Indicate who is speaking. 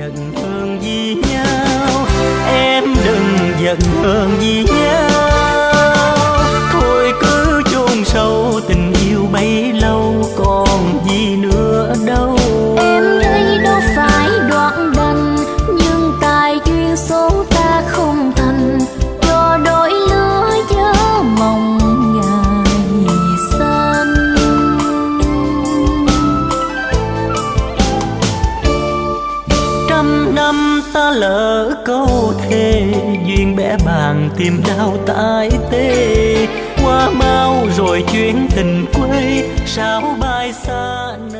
Speaker 1: giận hờn vì nhau, em đừng giận hờn vì nhau. Thôi cứ chôn sâu tình yêu bấy lâu, còn gì nữa đâu.
Speaker 2: Em đây đâu phải đoạn đành, nhưng tại duyên số ta không thành, cho đôi lứa nhớ mong ngày xanh.
Speaker 1: Trăm năm ta lỡ câu thề, duyên bẽ bàng tìm đau tại tê. Qua mau rồi chuyến tình quê, sao bay xa